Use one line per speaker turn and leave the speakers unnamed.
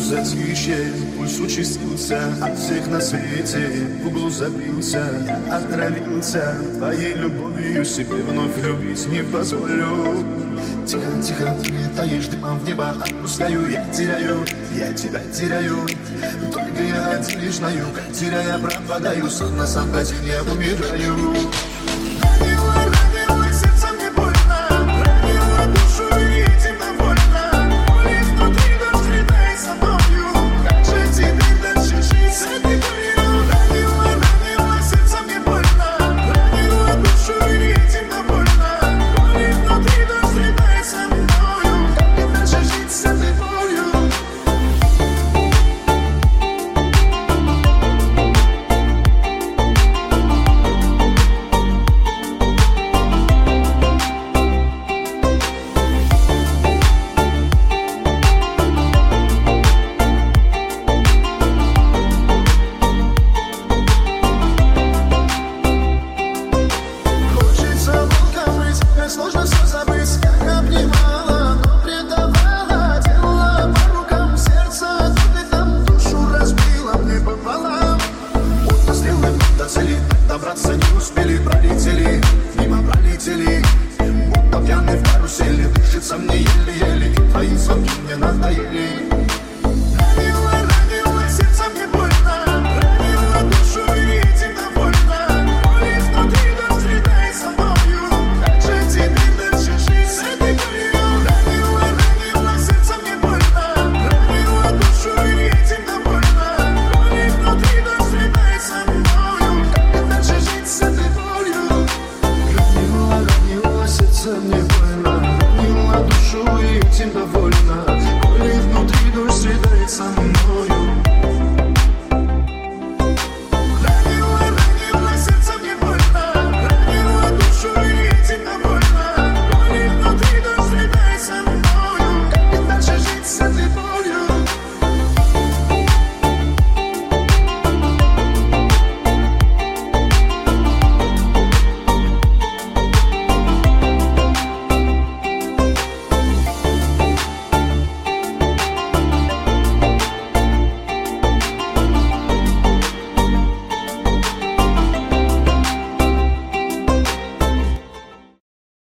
затишье, пульс участился, от всех на свете в углу забился. Я отравился твоей любовью, себе вновь любить не позволю. Тихо, тихо, ты летаешь дымом в небо, отпускаю, я тебя теряю. Только я один лишь на юг, теряя пропадаю, сам на сам один я умираю.